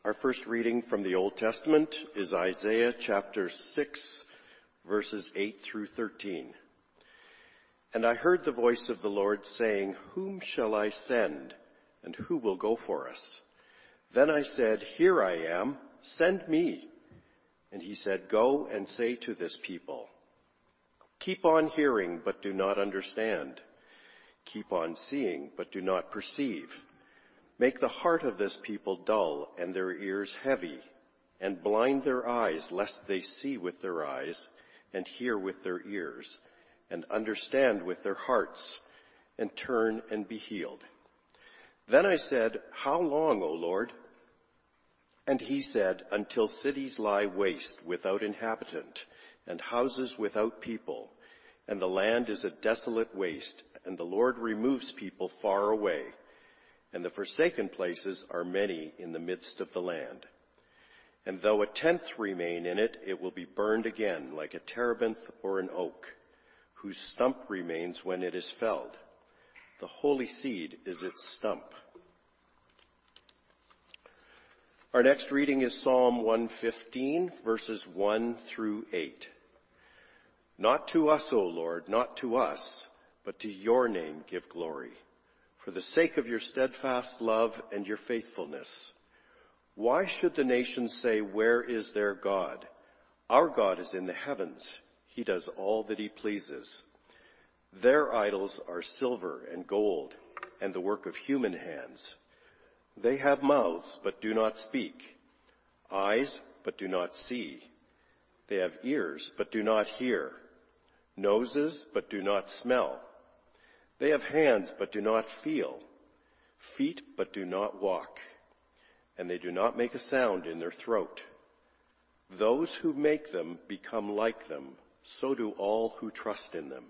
Our first reading from the Old Testament is Isaiah chapter 6, verses 8 through 13. And I heard the voice of the Lord saying, "Whom shall I send, and who will go for us?" Then I said, "Here I am, send me." And he said, "Go and say to this people, keep on hearing, but do not understand. Keep on seeing, but do not perceive. Make the heart of this people dull and their ears heavy, and blind their eyes, lest they see with their eyes, and hear with their ears, and understand with their hearts, and turn and be healed." Then I said, "How long, O Lord?" And he said, "Until cities lie waste without inhabitant, and houses without people, and the land is a desolate waste, and the Lord removes people far away, and the forsaken places are many in the midst of the land. And though a tenth remain in it, it will be burned again, like a terebinth or an oak, whose stump remains when it is felled. The holy seed is its stump." Our next reading is Psalm 115, verses 1 through 8. "Not to us, O Lord, not to us, but to your name give glory, for the sake of your steadfast love and your faithfulness. Why should the nations say, 'Where is their God?' Our God is in the heavens. He does all that he pleases. Their idols are silver and gold, and the work of human hands. They have mouths, but do not speak, eyes, but do not see. They have ears, but do not hear, noses, but do not smell. They have hands, but do not feel, feet, but do not walk, and they do not make a sound in their throat. Those who make them become like them, so do all who trust in them."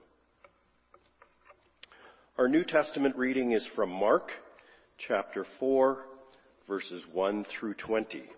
Our New Testament reading is from Mark chapter 4, verses 1 through 20.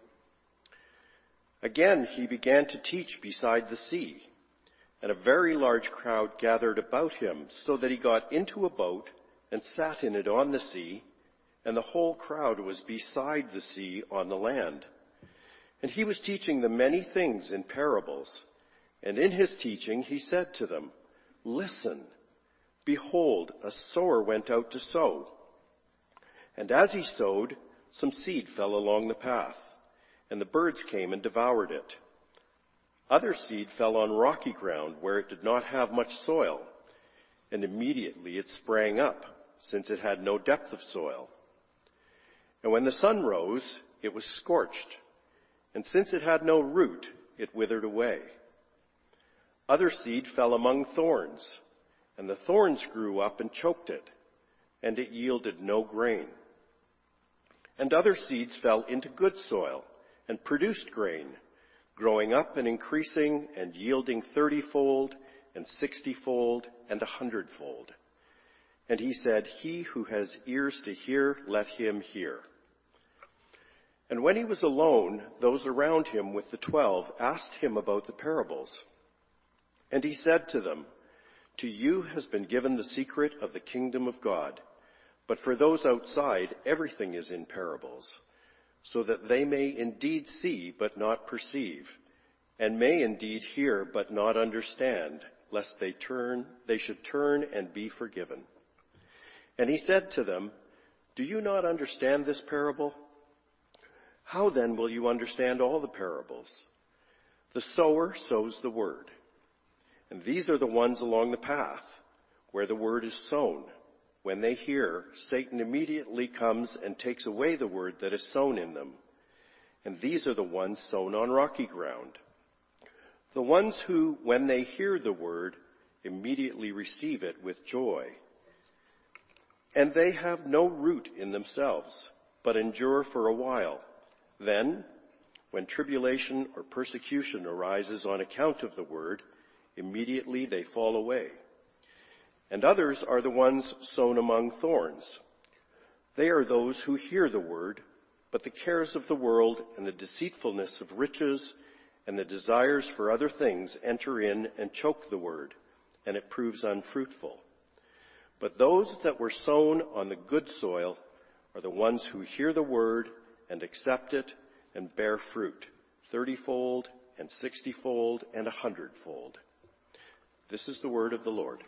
"Again, he began to teach beside the sea, and a very large crowd gathered about him, so that he got into a boat and sat in it on the sea, and the whole crowd was beside the sea on the land. And he was teaching them many things in parables. And in his teaching he said to them, 'Listen, behold, a sower went out to sow. And as he sowed, some seed fell along the path, and the birds came and devoured it. Other seed fell on rocky ground where it did not have much soil, and immediately it sprang up, since it had no depth of soil. And when the sun rose, it was scorched, and since it had no root, it withered away. Other seed fell among thorns, and the thorns grew up and choked it, and it yielded no grain. And other seeds fell into good soil and produced grain, growing up and increasing and yielding 30-fold and 60-fold and 100-fold. And he said, 'He who has ears to hear, let him hear.' And when he was alone, those around him with the 12 asked him about the parables. And he said to them, 'To you has been given the secret of the kingdom of God, but for those outside, everything is in parables, so that they may indeed see but not perceive, and may indeed hear but not understand, lest they should turn and be forgiven.' And he said to them, 'Do you not understand this parable? How then will you understand all the parables? The sower sows the word, and these are the ones along the path, where the word is sown. When they hear, Satan immediately comes and takes away the word that is sown in them. And these are the ones sown on rocky ground. The ones who, when they hear the word, immediately receive it with joy. And they have no root in themselves, but endure for a while. Then, when tribulation or persecution arises on account of the word, immediately they fall away. And others are the ones sown among thorns. They are those who hear the word, but the cares of the world and the deceitfulness of riches and the desires for other things enter in and choke the word, and it proves unfruitful. But those that were sown on the good soil are the ones who hear the word and accept it and bear fruit, 30-fold and 60-fold and 100-fold. This is the word of the Lord.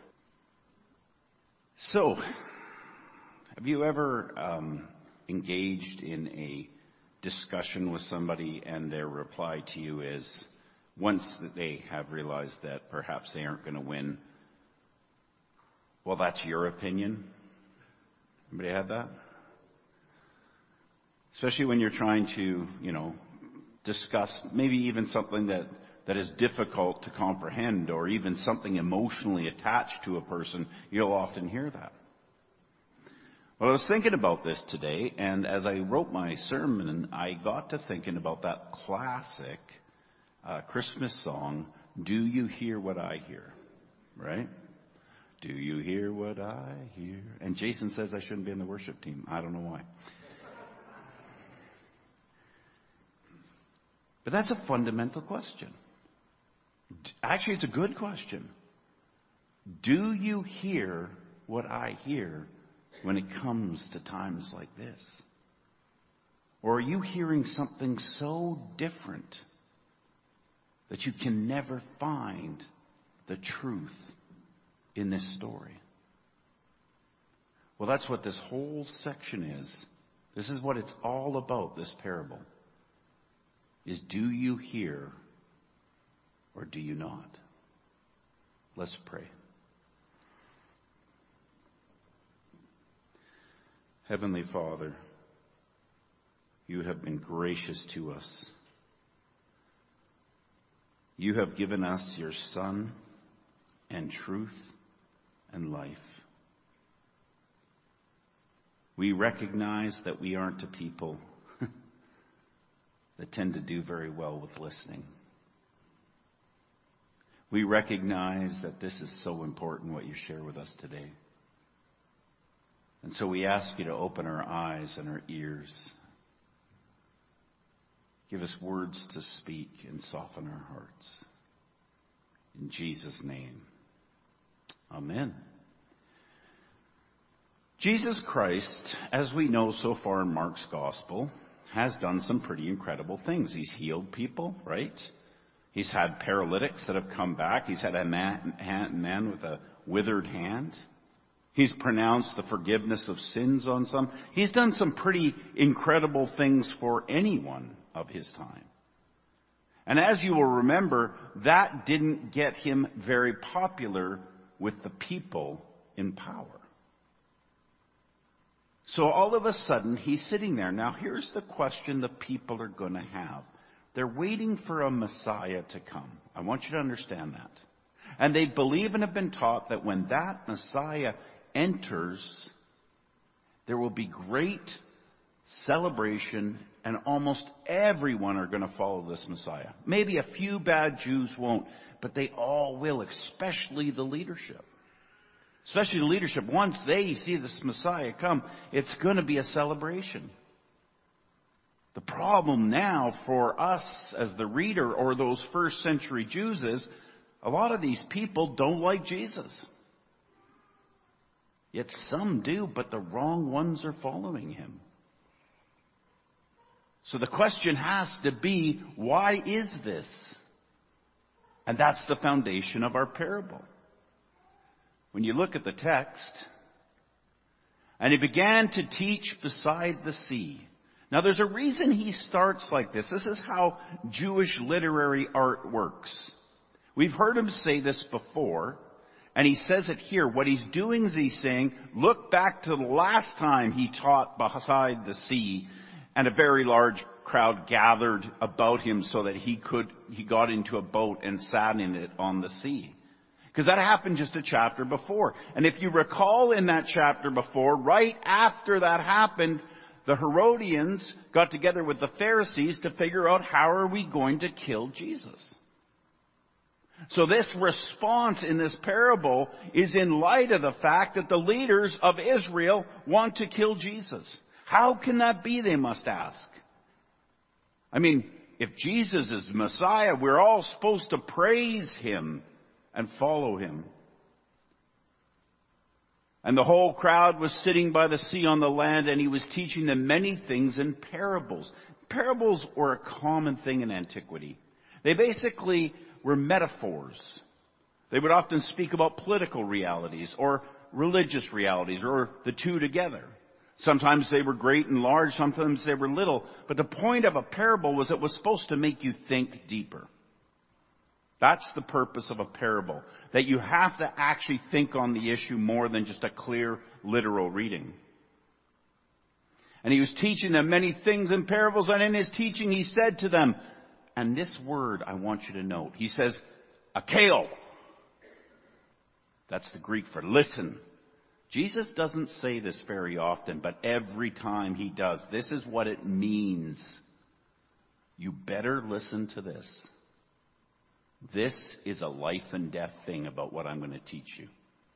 So, have you ever engaged in a discussion with somebody and their reply to you is, once that they have realized that perhaps they aren't going to win, well, that's your opinion? Anybody had that? Especially when you're trying to, discuss maybe even something that is difficult to comprehend, or even something emotionally attached to a person, you'll often hear that. Well, I was thinking about this today, and as I wrote my sermon, I got to thinking about that classic Christmas song, "Do You Hear What I Hear?" Right? Do you hear what I hear? And Jason says I shouldn't be in the worship team. I don't know why. But that's a fundamental question. Actually, it's a good question. Do you hear what I hear when it comes to times like this? Or are you hearing something so different that you can never find the truth in this story? Well, that's what this whole section is. This is what it's all about, this parable. Is do you hear or do you not? Let's pray. Heavenly Father, you have been gracious to us. You have given us your Son and truth and life. We recognize that we aren't a people that tend to do very well with listening. We recognize that this is so important, what you share with us today. And so we ask you to open our eyes and our ears. Give us words to speak and soften our hearts. In Jesus' name, amen. Jesus Christ, as we know so far in Mark's Gospel, has done some pretty incredible things. He's healed people, right? He's had paralytics that have come back. He's had a man with a withered hand. He's pronounced the forgiveness of sins on some. He's done some pretty incredible things for anyone of his time. And as you will remember, that didn't get him very popular with the people in power. So all of a sudden, he's sitting there. Now, here's the question the people are going to have. They're waiting for a Messiah to come. I want you to understand that. And they believe and have been taught that when that Messiah enters, there will be great celebration, and almost everyone are going to follow this Messiah. Maybe a few bad Jews won't, but they all will, especially the leadership. Especially the leadership. Once they see this Messiah come, it's going to be a celebration. The problem now for us as the reader or those first century Jews is a lot of these people don't like Jesus. Yet some do, but the wrong ones are following him. So the question has to be, why is this? And that's the foundation of our parable. When you look at the text, and he began to teach beside the sea. Now there's a reason he starts like this. This is how Jewish literary art works. We've heard him say this before, and he says it here. What he's doing is he's saying, look back to the last time he taught beside the sea, and a very large crowd gathered about him so that he got into a boat and sat in it on the sea. Because that happened just a chapter before. And if you recall in that chapter before, right after that happened, the Herodians got together with the Pharisees to figure out how are we going to kill Jesus. So this response in this parable is in light of the fact that the leaders of Israel want to kill Jesus. How can that be, they must ask. I mean, if Jesus is Messiah, we're all supposed to praise him and follow him. And the whole crowd was sitting by the sea on the land, and he was teaching them many things in parables. parables were a common thing in antiquity. They basically were metaphors. They would often speak about political realities or religious realities or the two together. Sometimes they were great and large, sometimes they were little. But the point of a parable was it was supposed to make you think deeper. That's the purpose of a parable. That you have to actually think on the issue more than just a clear, literal reading. And he was teaching them many things in parables, and in his teaching he said to them, and this word I want you to note. He says, akeo. That's the Greek for listen. Jesus doesn't say this very often, but every time he does, this is what it means. You better listen to this. This is a life and death thing about what I'm going to teach you.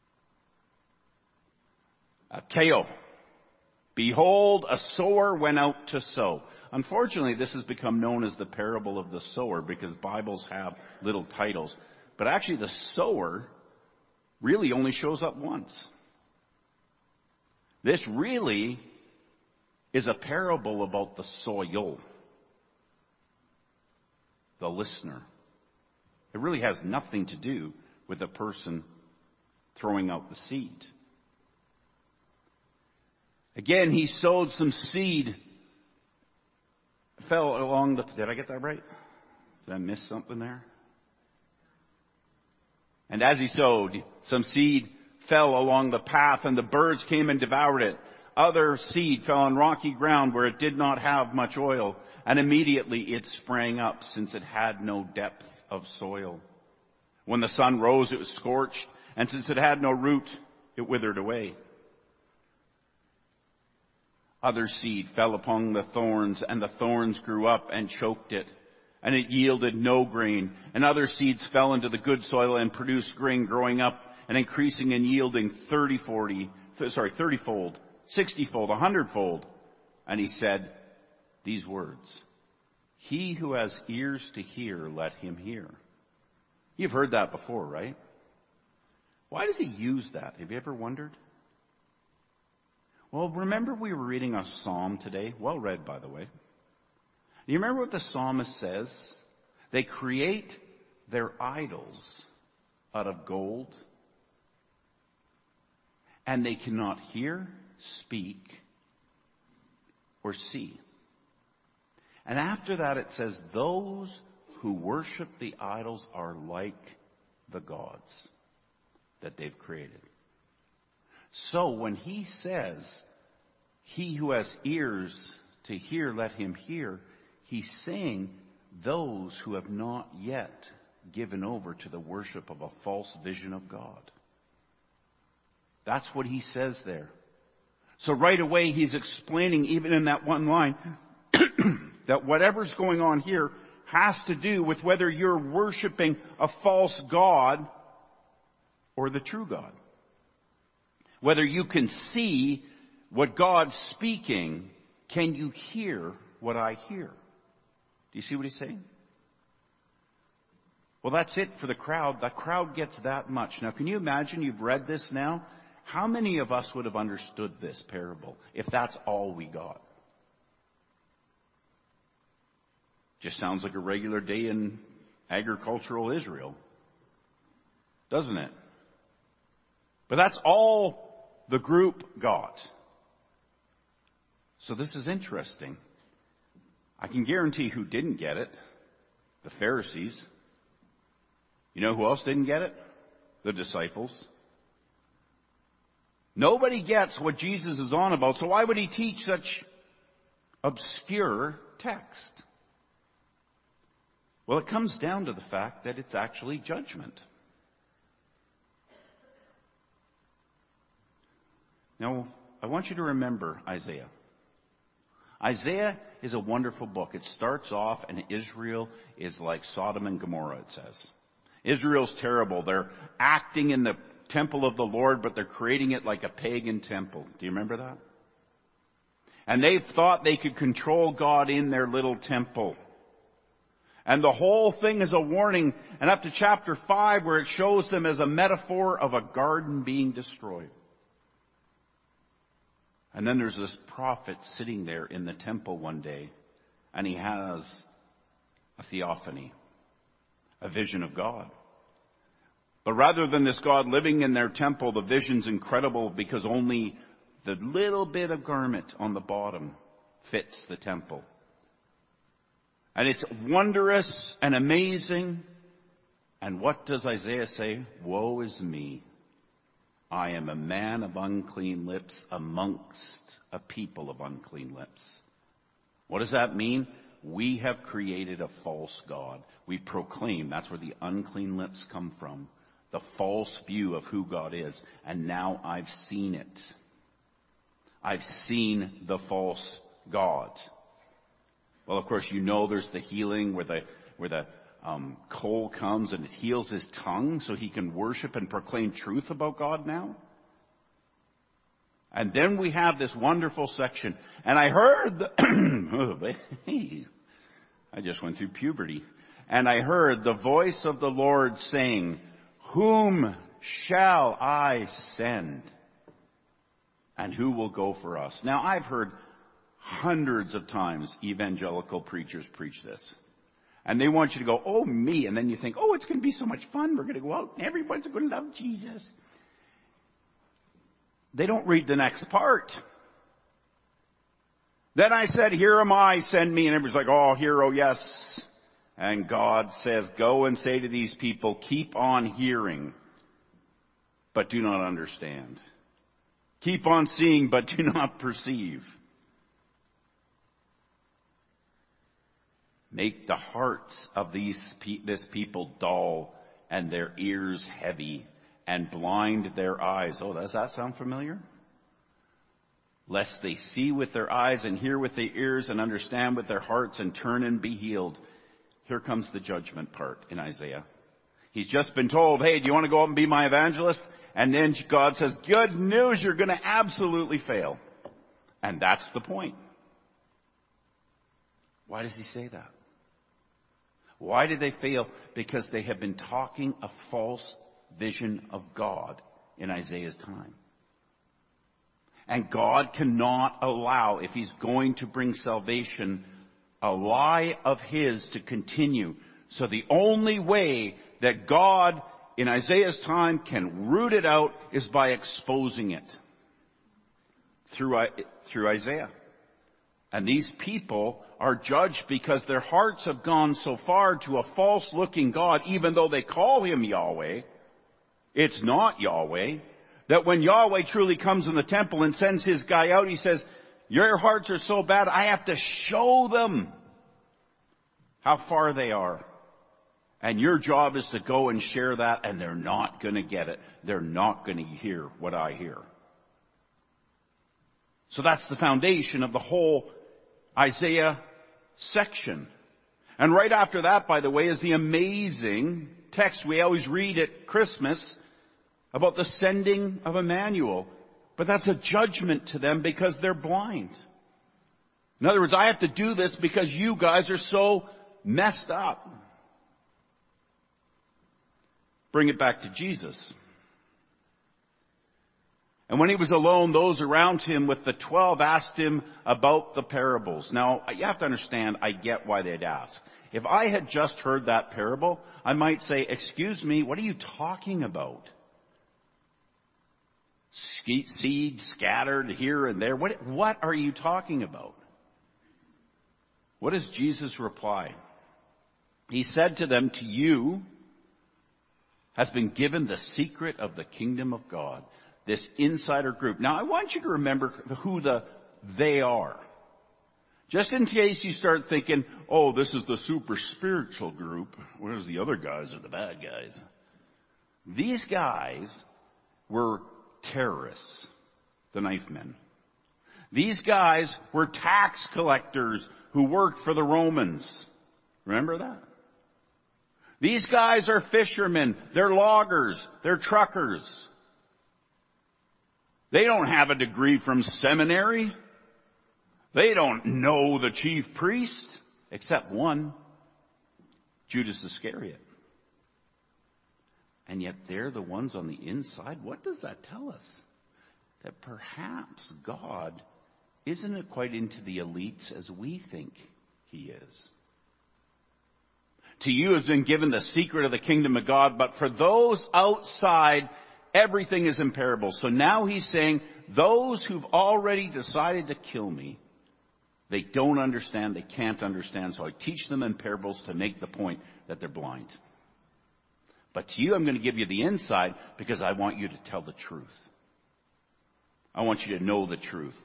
Akeo. Behold, a sower went out to sow. Unfortunately, this has become known as the parable of the sower because Bibles have little titles. But actually, the sower really only shows up once. This really is a parable about the soil, the listener. It really has nothing to do with the person throwing out the seed. Again, he sowed some seed. Fell along the... Did I get that right? Did I miss something there? And as he sowed, some seed fell along the path, and the birds came and devoured it. Other seed fell on rocky ground where it did not have much oil, and immediately it sprang up, since it had no depth of soil. When the sun rose, it was scorched, and since it had no root, it withered away. Other seed fell upon the thorns, and the thorns grew up and choked it, and it yielded no grain. And other seeds fell into the good soil and produced grain, growing up and increasing and yielding 30-fold, 60-fold, 100-fold. And he said these words, he who has ears to hear, let him hear. You've heard that before, right? Why does he use that? Have you ever wondered? Well, remember we were reading a psalm today? Well read, by the way. Do you remember what the psalmist says? They create their idols out of gold, and they cannot hear, speak, or see. And after that it says, those who worship the idols are like the gods that they've created. So when he says, he who has ears to hear, let him hear, he's saying those who have not yet given over to the worship of a false vision of God. That's what he says there. So right away he's explaining, even in that one line, that whatever's going on here has to do with whether you're worshiping a false God or the true God. Whether you can see what God's speaking, can you hear what I hear? Do you see what he's saying? Well, that's it for the crowd. The crowd gets that much. Now, can you imagine you've read this now? How many of us would have understood this parable if that's all we got? Just sounds like a regular day in agricultural Israel, doesn't it? But that's all the group got. So this is interesting. I can guarantee who didn't get it. The Pharisees. You know who else didn't get it? The disciples. Nobody gets what Jesus is on about, so why would he teach such obscure text? Well, it comes down to the fact that it's actually judgment. Now, I want you to remember Isaiah. Isaiah is a wonderful book. It starts off and Israel is like Sodom and Gomorrah, it says. Israel's terrible. They're acting in the temple of the Lord, but they're creating it like a pagan temple. Do you remember that? And they thought they could control God in their little temple. And the whole thing is a warning, and up to chapter 5 where it shows them as a metaphor of a garden being destroyed. And then there's this prophet sitting there in the temple one day, and he has a theophany, a vision of God. But rather than this God living in their temple, the vision's incredible because only the little bit of garment on the bottom fits the temple. And it's wondrous and amazing. And what does Isaiah say? Woe is me. I am a man of unclean lips amongst a people of unclean lips. What does that mean? We have created a false God. We proclaim, that's where the unclean lips come from, the false view of who God is. And now I've seen it. I've seen the false God. Well, of course, you know there's the healing where the coal comes and it heals his tongue so he can worship and proclaim truth about God now. And then we have this wonderful section. And I heard, I just went through puberty. And I heard the voice of the Lord saying, whom shall I send? And who will go for us? Now, I've heard hundreds of times evangelical preachers preach this. And they want you to go, oh, me. And then you think, oh, it's going to be so much fun. We're going to go out and everyone's going to love Jesus. They don't read the next part. Then I said, here am I, send me. And everybody's like, oh, hero, yes. And God says, go and say to these people, keep on hearing, but do not understand. Keep on seeing, but do not perceive. Make the hearts of this people dull and their ears heavy and blind their eyes. Oh, does that sound familiar? Lest they see with their eyes and hear with their ears and understand with their hearts and turn and be healed. Here comes the judgment part in Isaiah. He's just been told, hey, do you want to go out and be my evangelist? And then God says, good news, you're going to absolutely fail. And that's the point. Why does he say that? Why did they fail? Because they have been talking a false vision of God in Isaiah's time. And God cannot allow, if he's going to bring salvation, a lie of his to continue. So the only way that God in Isaiah's time can root it out is by exposing it through Isaiah. And these people are judged because their hearts have gone so far to a false-looking God, even though they call him Yahweh. It's not Yahweh. That when Yahweh truly comes in the temple and sends his guy out, he says, your hearts are so bad, I have to show them how far they are. And your job is to go and share that, and they're not going to get it. They're not going to hear what I hear. So that's the foundation of the whole Isaiah section. And right after that, by the way, is the amazing text we always read at Christmas about the sending of Emmanuel. But that's a judgment to them because they're blind. In other words, I have to do this because you guys are so messed up. Bring it back to Jesus. And when he was alone, those around him with the 12 asked him about the parables. Now, you have to understand, I get why they'd ask. If I had just heard that parable, I might say, excuse me, what are you talking about? Seed scattered here and there. What are you talking about? What does Jesus reply? He said to them, to you has been given the secret of the kingdom of God. This insider group. Now, I want you to remember who they are. Just in case you start thinking, oh, this is the super spiritual group, whereas the other guys are the bad guys. These guys were terrorists, the knife men. These guys were tax collectors who worked for the Romans. Remember that? These guys are fishermen. They're loggers. They're truckers. They don't have a degree from seminary. They don't know the chief priest, except one, Judas Iscariot. And yet they're the ones on the inside. What does that tell us? That perhaps God isn't quite into the elites as we think he is. To you has been given the secret of the kingdom of God, but for those outside, everything is in parables. So now he's saying, those who've already decided to kill me, they don't understand, they can't understand, so I teach them in parables to make the point that they're blind. But to you, I'm going to give you the inside because I want you to tell the truth. I want you to know the truth.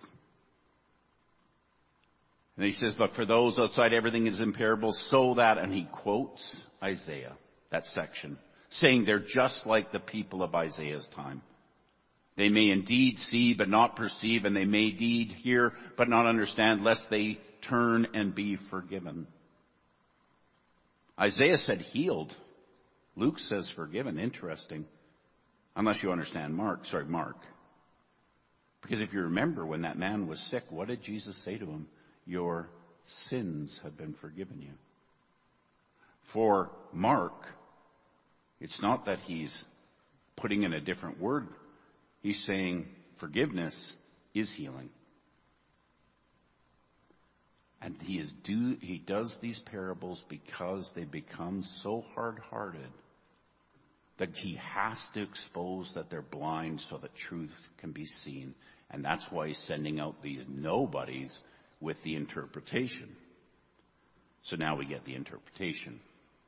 And he says, but for those outside, everything is in parables, so that, and he quotes Isaiah, that section, saying they're just like the people of Isaiah's time. They may indeed see, but not perceive, and they may indeed hear, but not understand, lest they turn and be forgiven. Isaiah said healed. Luke says forgiven. Interesting. Unless you understand Mark. Because if you remember when that man was sick, what did Jesus say to him? Your sins have been forgiven you. For Mark, it's not that he's putting in a different word. He's saying forgiveness is healing. And he does these parables because they become so hard-hearted that he has to expose that they're blind so that truth can be seen. And that's why he's sending out these nobodies with the interpretation. So now we get the interpretation.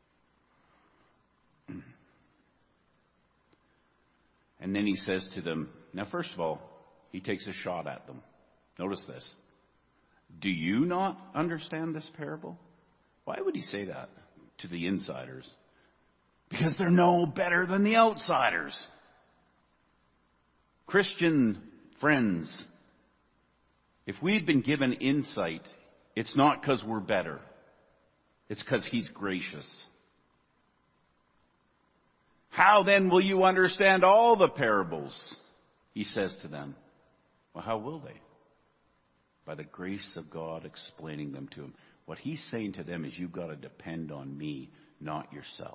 And then he says to them, now first of all, he takes a shot at them. Notice this. Do you not understand this parable? Why would he say that to the insiders? Because they're no better than the outsiders. Christian friends, if we've been given insight, it's not because we're better. It's because he's gracious. How then will you understand all the parables? He says to them. Well, how will they? By the grace of God explaining them to him. What he's saying to them is you've got to depend on me, not yourself.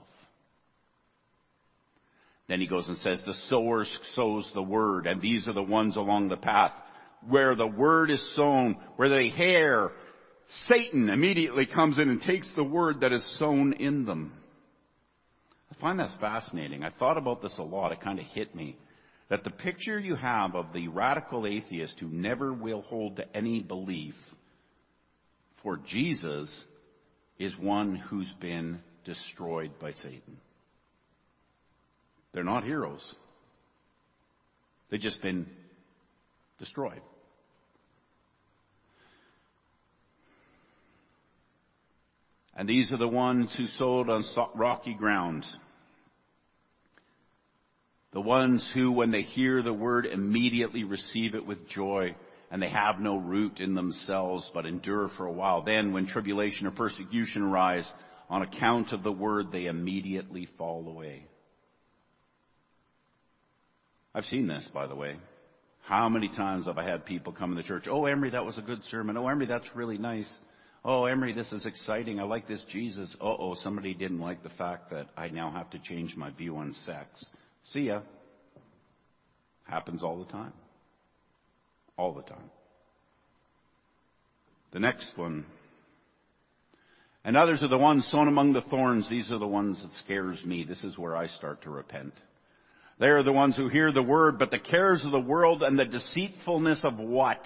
Then he goes and says, the sower sows the word, and these are the ones along the path where the word is sown, where they hear. Satan immediately comes in and takes the word that is sown in them. I find that's fascinating. I thought about this a lot. It kind of hit me. That the picture you have of the radical atheist who never will hold to any belief for Jesus is one who's been destroyed by Satan. They're not heroes. They've just been destroyed. And these are the ones who sowed on rocky ground. The ones who, when they hear the word, immediately receive it with joy, and they have no root in themselves, but endure for a while. Then, when tribulation or persecution arise on account of the word, they immediately fall away. I've seen this, by the way. How many times have I had people come in the church, oh, Emery, that was a good sermon. Oh, Emery, that's really nice. Oh, Emery, this is exciting. I like this Jesus. Uh-oh, somebody didn't like the fact that I now have to change my view on sex. See ya. Happens all the time. All the time. The next one. And others are the ones sown among the thorns. These are the ones that scares me. This is where I start to repent. They are the ones who hear the word, but the cares of the world and the deceitfulness of what?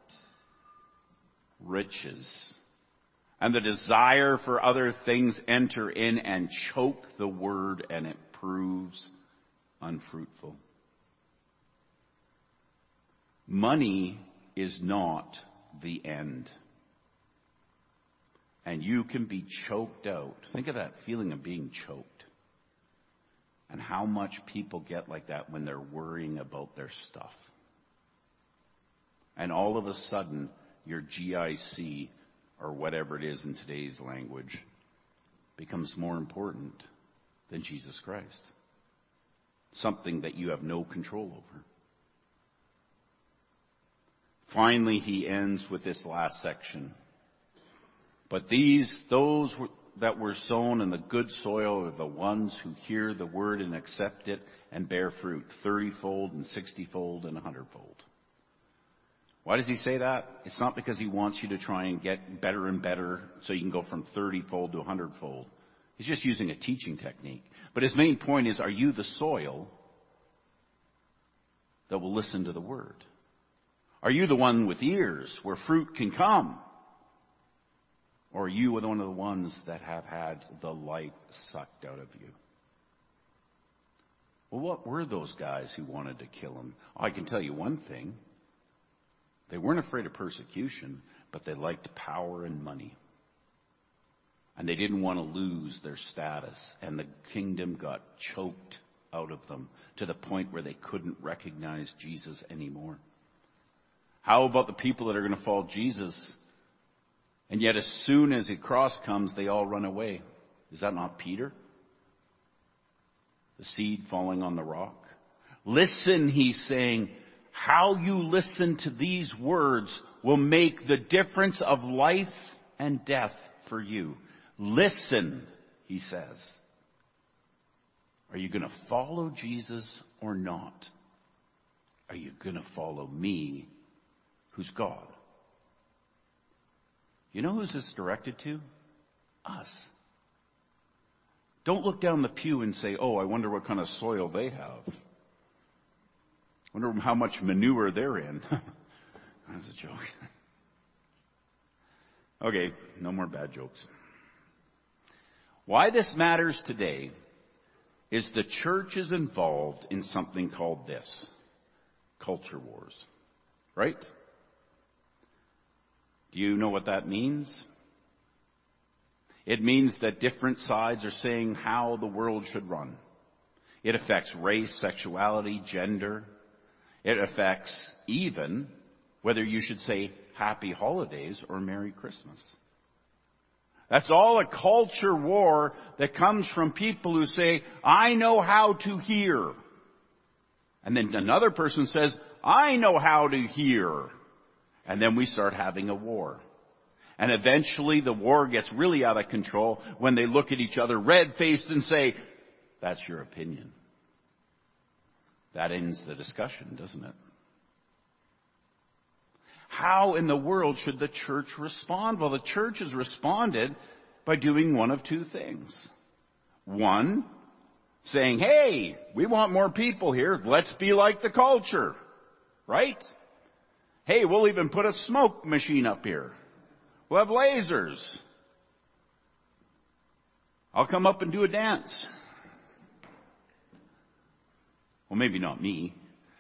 Riches. And the desire for other things enter in and choke the word, and it proves unfruitful. Money is not the end. And you can be choked out. Think of that feeling of being choked. And how much people get like that when they're worrying about their stuff. And all of a sudden, your GIC, or whatever it is in today's language, becomes more important than Jesus Christ. Something that you have no control over. Finally, he ends with this last section. But those that were sown in the good soil are the ones who hear the word and accept it and bear fruit, 30-fold and 60-fold and 100-fold. Why does he say that? It's not because he wants you to try and get better and better so you can go from 30-fold to 100-fold. He's just using a teaching technique. But his main point is, are you the soil that will listen to the word? Are you the one with ears where fruit can come? Or are you one of the ones that have had the light sucked out of you? Well, what were those guys who wanted to kill him? I can tell you one thing. They weren't afraid of persecution, but they liked power and money. And they didn't want to lose their status. And the kingdom got choked out of them to the point where they couldn't recognize Jesus anymore. How about the people that are going to follow Jesus? And yet as soon as a cross comes, they all run away. Is that not Peter? The seed falling on the rock. Listen, he's saying, how you listen to these words will make the difference of life and death for you. Listen, he says. Are you going to follow Jesus or not? Are you going to follow me, who's God? You know who's this directed to? Us. Don't look down the pew and say, oh, I wonder what kind of soil they have. I wonder how much manure they're in. That's a joke. Okay, no more bad jokes. Why this matters today is the church is involved in something called this. Culture wars. Right? Do you know what that means? It means that different sides are saying how the world should run. It affects race, sexuality, gender. It affects even whether you should say Happy Holidays or Merry Christmas. That's all a culture war that comes from people who say, I know how to hear. And then another person says, I know how to hear. And then we start having a war. And eventually the war gets really out of control when they look at each other red-faced and say, that's your opinion. That ends the discussion, doesn't it? How in the world should the church respond? Well, the church has responded by doing one of two things. One, saying, hey, we want more people here. Let's be like the culture. Right? Hey, we'll even put a smoke machine up here. We'll have lasers. I'll come up and do a dance. Well, maybe not me.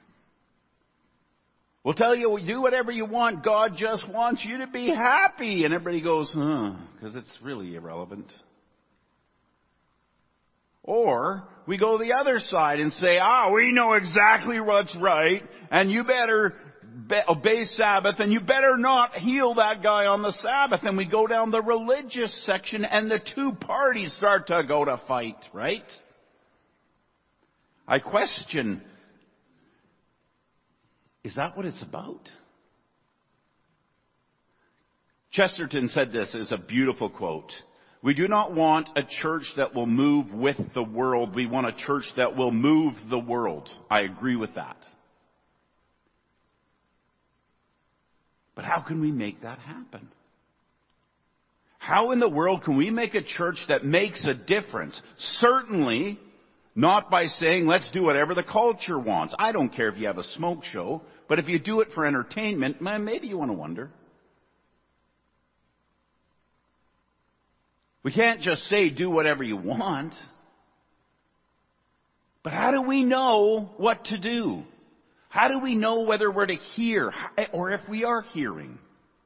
We'll tell you, do whatever you want. God just wants you to be happy. And everybody goes, because it's really irrelevant. Or we go the other side and say, we know exactly what's right, and you better obey Sabbath, and you better not heal that guy on the Sabbath. And we go down the religious section, and the two parties start to go to fight, right? I question, is that what it's about? Chesterton said this, it's a beautiful quote. We do not want a church that will move with the world. We want a church that will move the world. I agree with that. But how can we make that happen? How in the world can we make a church that makes a difference? Certainly not by saying, let's do whatever the culture wants. I don't care if you have a smoke show, but if you do it for entertainment, maybe you want to wonder. We can't just say, do whatever you want. But how do we know what to do? How do we know whether we're to hear or if we are hearing?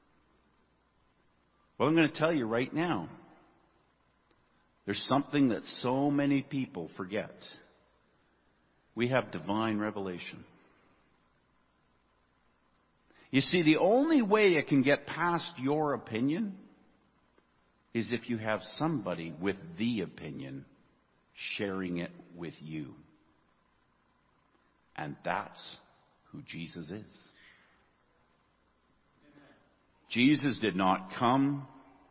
Well, I'm going to tell you right now. There's something that so many people forget. We have divine revelation. You see, the only way it can get past your opinion is if you have somebody with the opinion sharing it with you. And that's who Jesus is. Jesus did not come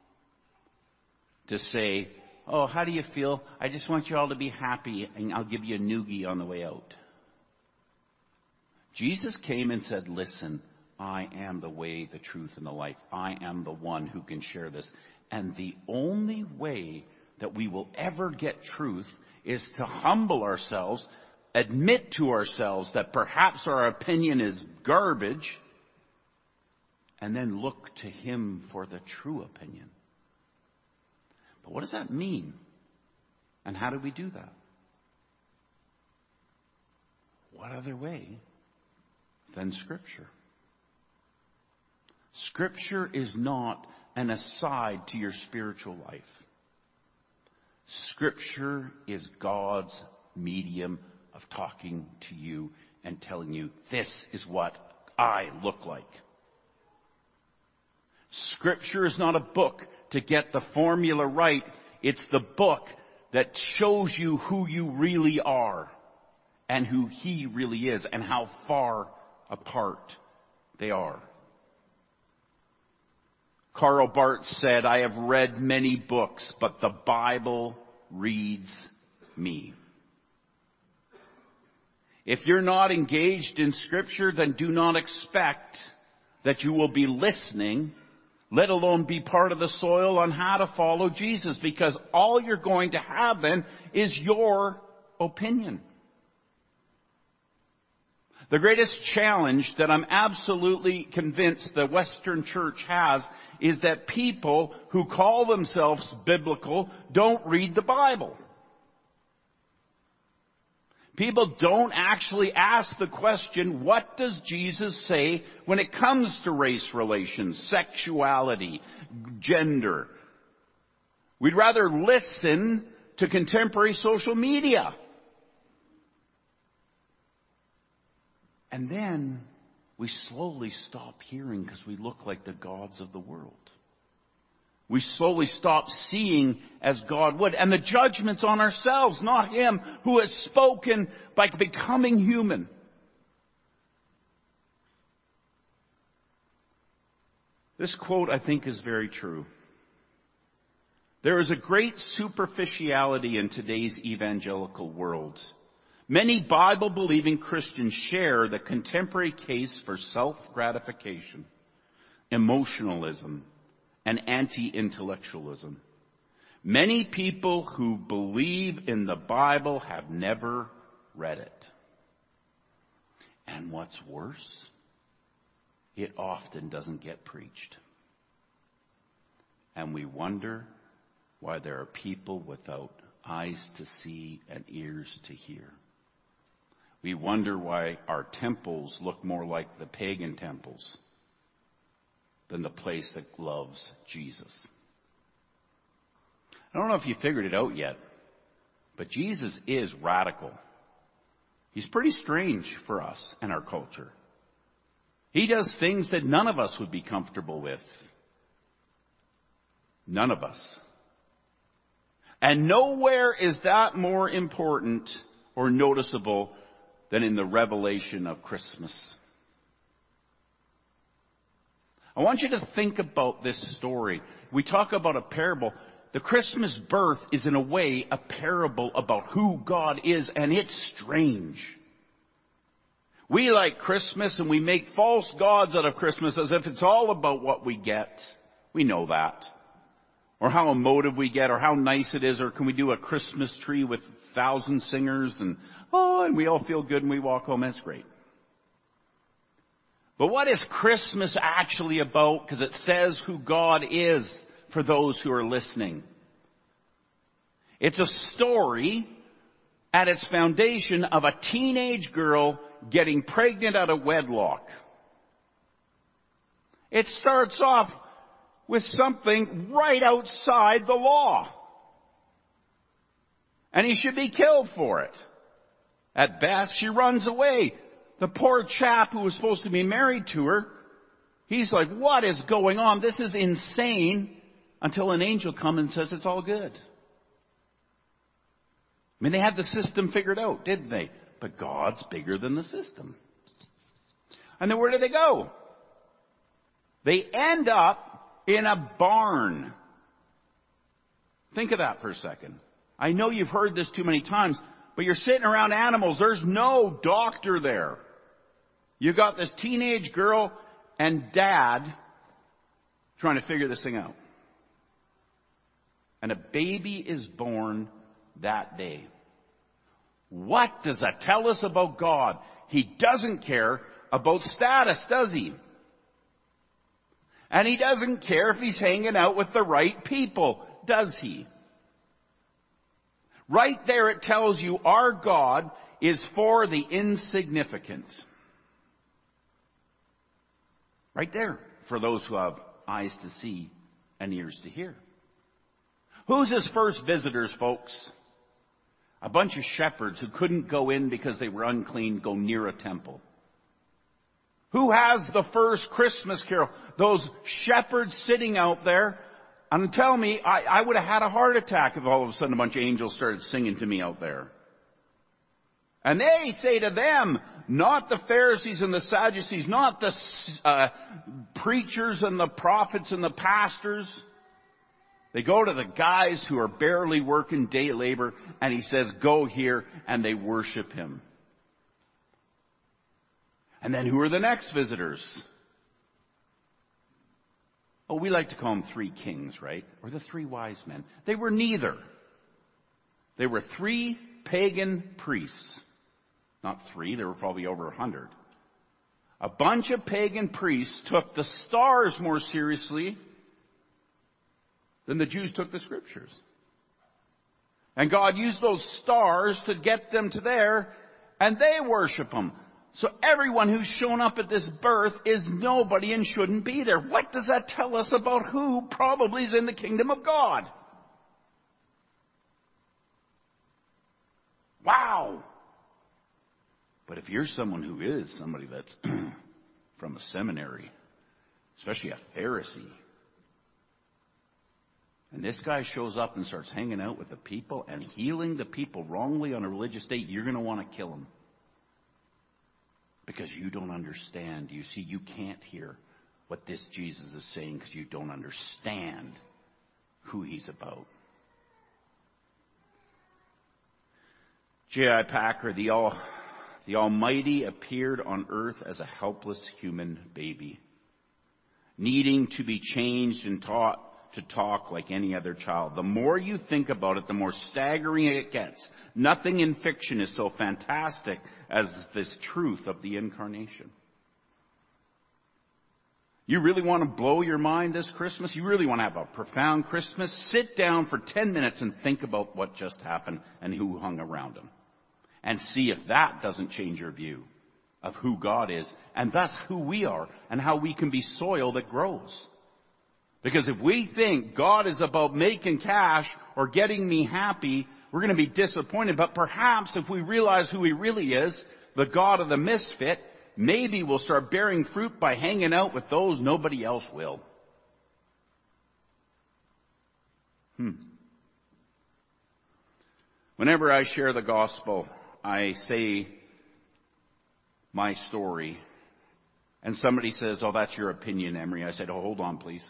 to say, oh, how do you feel? I just want you all to be happy, and I'll give you a noogie on the way out. Jesus came and said, listen, I am the way, the truth, and the life. I am the one who can share this. And the only way that we will ever get truth is to humble ourselves, admit to ourselves that perhaps our opinion is garbage, and then look to Him for the true opinion. But what does that mean? And how do we do that? What other way than Scripture? Scripture is not an aside to your spiritual life. Scripture is God's medium of talking to you and telling you, this is what I look like. Scripture is not a book to get the formula right. It's the book that shows you who you really are and who He really is and how far apart they are. Karl Barth said, I have read many books, but the Bible reads me. If you're not engaged in Scripture, then do not expect that you will be listening, let alone be part of the soil on how to follow Jesus, because all you're going to have then is your opinion. The greatest challenge that I'm absolutely convinced the Western church has is that people who call themselves biblical don't read the Bible. People don't actually ask the question, what does Jesus say when it comes to race relations, sexuality, gender? We'd rather listen to contemporary social media. And then we slowly stop hearing because we look like the gods of the world. We slowly stop seeing as God would. And the judgment's on ourselves, not Him who has spoken by becoming human. This quote, I think, is very true. There is a great superficiality in today's evangelical world. Many Bible-believing Christians share the contemporary case for self-gratification, emotionalism, and anti-intellectualism. Many people who believe in the Bible have never read it. And what's worse, it often doesn't get preached. And we wonder why there are people without eyes to see and ears to hear. We wonder why our temples look more like the pagan temples than the place that loves Jesus. I don't know if you figured it out yet, but Jesus is radical. He's pretty strange for us and our culture. He does things that none of us would be comfortable with. None of us. And nowhere is that more important or noticeable than in the revelation of Christmas. I want you to think about this story. We talk about a parable. The Christmas birth is in a way a parable about who God is, and it's strange. We like Christmas and we make false gods out of Christmas as if it's all about what we get. We know that. Or how emotive we get, or how nice it is, or can we do a Christmas tree with 1,000 singers and we all feel good and we walk home. That's great. But what is Christmas actually about? Because it says who God is for those who are listening. It's a story at its foundation of a teenage girl getting pregnant out of wedlock. It starts off with something right outside the law. And he should be killed for it. At best, she runs away. The poor chap who was supposed to be married to her, he's like, what is going on? This is insane. Until an angel comes and says it's all good. I mean, they had the system figured out, didn't they? But God's bigger than the system. And then where do they go? They end up in a barn. Think of that for a second. I know you've heard this too many times, but you're sitting around animals. There's no doctor there. You got this teenage girl, and dad trying to figure this thing out. And a baby is born that day. What does that tell us about God? He doesn't care about status, does he? And he doesn't care if he's hanging out with the right people, does he? Right there it tells you our God is for the insignificant. Right there, for those who have eyes to see and ears to hear. Who's his first visitors, folks? A bunch of shepherds who couldn't go in because they were unclean, go near a temple. Who has the first Christmas carol? Those shepherds sitting out there. And tell me, I would have had a heart attack if all of a sudden a bunch of angels started singing to me out there. And they say to them, not the Pharisees and the Sadducees, not the preachers and the prophets and the pastors. They go to the guys who are barely working day labor, and he says, go here, and they worship him. And then who are the next visitors? Oh, we like to call them three kings, right? Or the three wise men. They were neither. They were three pagan priests. Not three, there were probably over 100. A bunch of pagan priests took the stars more seriously than the Jews took the scriptures. And God used those stars to get them to there, and they worship them. So everyone who's shown up at this birth is nobody and shouldn't be there. What does that tell us about who probably is in the kingdom of God? Wow! But if you're someone who is somebody that's from a seminary, especially a Pharisee, and this guy shows up and starts hanging out with the people and healing the people wrongly on a religious day, you're going to want to kill him. Because you don't understand. You see, you can't hear what this Jesus is saying because you don't understand who he's about. J.I. Packer, the Almighty appeared on earth as a helpless human baby, needing to be changed and taught to talk like any other child. The more you think about it, the more staggering it gets. Nothing in fiction is so fantastic as this truth of the incarnation. You really want to blow your mind this Christmas? You really want to have a profound Christmas? Sit down for 10 minutes and think about what just happened and who hung around him. And see if that doesn't change your view of who God is, and thus who we are, and how we can be soil that grows. Because if we think God is about making cash or getting me happy, we're going to be disappointed. But perhaps if we realize who he really is, the God of the misfit, maybe we'll start bearing fruit by hanging out with those nobody else will. Whenever I share the gospel, I say my story. And somebody says, oh, that's your opinion, Emery. I said, oh, hold on, please.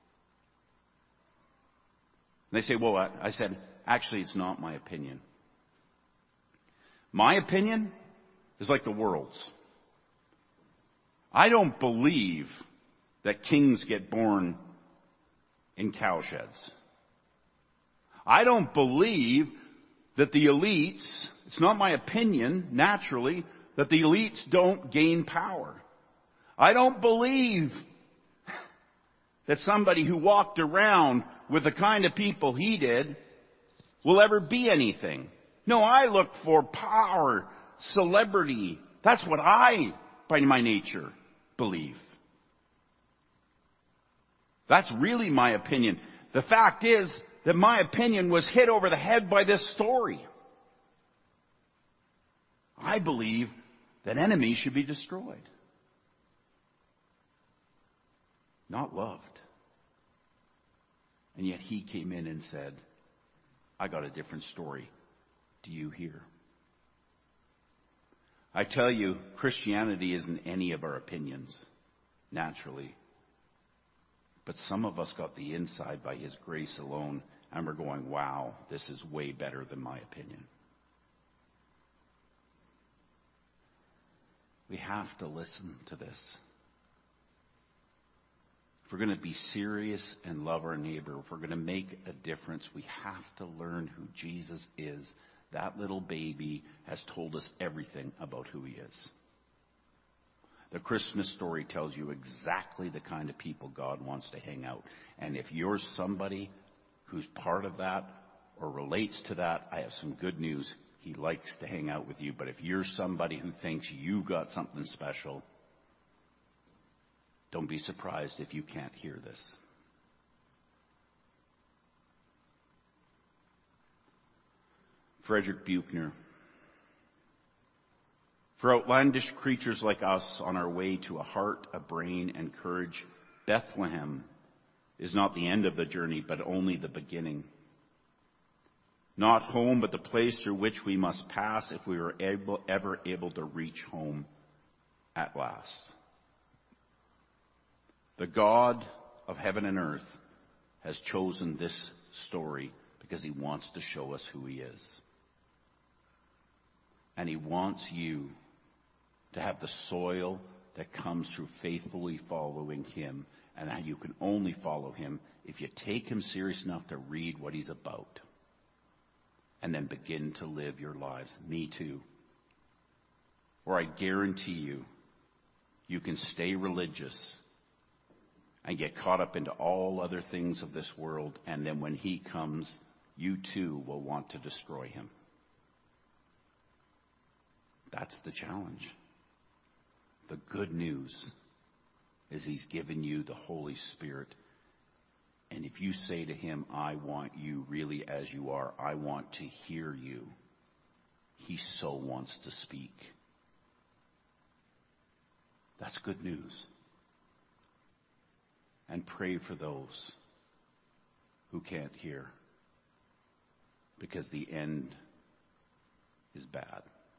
And they say, well, what? I said, actually, it's not my opinion. My opinion is like the world's. I don't believe that kings get born in cowsheds. I don't believe that the elites, it's not my opinion, naturally, that the elites don't gain power. I don't believe that somebody who walked around with the kind of people he did will ever be anything. No, I look for power, celebrity. That's what I, by my nature, believe. That's really my opinion. The fact is that my opinion was hit over the head by this story. I believe that enemies should be destroyed, not loved. And yet he came in and said, I got a different story. Do you hear? I tell you, Christianity isn't any of our opinions, naturally. But some of us got the inside by his grace alone, and we're going, wow, this is way better than my opinion. We have to listen to this. If we're going to be serious and love our neighbor, if we're going to make a difference, we have to learn who Jesus is. That little baby has told us everything about who he is. The Christmas story tells you exactly the kind of people God wants to hang out. And if you're somebody who's part of that or relates to that, I have some good news. He likes to hang out with you. But if you're somebody who thinks you got something special, don't be surprised if you can't hear this. Frederick Buechner. For outlandish creatures like us on our way to a heart, a brain, and courage, Bethlehem is not the end of the journey, but only the beginning. Not home, but the place through which we must pass if we are ever able to reach home at last. The God of heaven and earth has chosen this story because he wants to show us who he is. And he wants you to have the soil that comes through faithfully following him, and that you can only follow him if you take him serious enough to read what he's about and then begin to live your lives. Me too. Or I guarantee you, you can stay religious and get caught up into all other things of this world, and then when he comes, you too will want to destroy him. That's the challenge. The good news is he's given you the Holy Spirit. And if you say to him, I want you really as you are, I want to hear you, he so wants to speak. That's good news. And pray for those who can't hear, because the end is bad.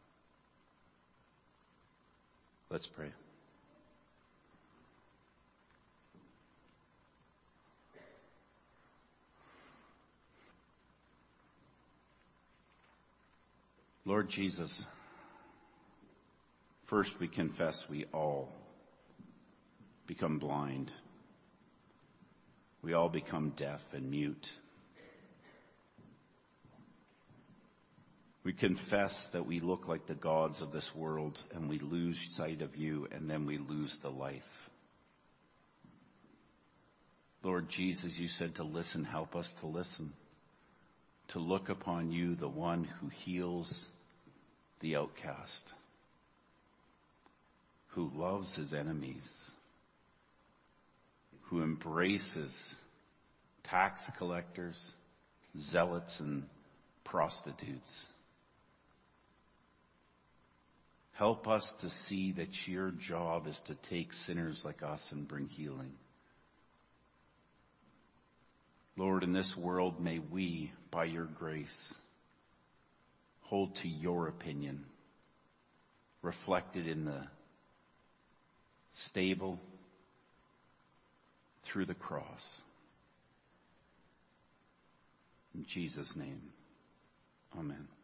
Let's pray. Lord Jesus, first we confess we all become blind. We all become deaf and mute. We confess that we look like the gods of this world, and we lose sight of you, and then we lose the life. Lord Jesus, you said to listen. Help us to listen. To look upon you, the one who heals the outcast, who loves his enemies, who embraces tax collectors, zealots, and prostitutes. Help us to see that your job is to take sinners like us and bring healing. Lord, in this world, may we, by your grace, hold to your opinion, reflected in the stable through the cross. In Jesus' name, amen.